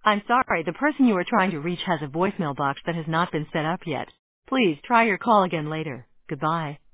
I'm sorry, the person you are trying to reach has a voicemail box that has not been set up yet. Please try your call again later. Goodbye.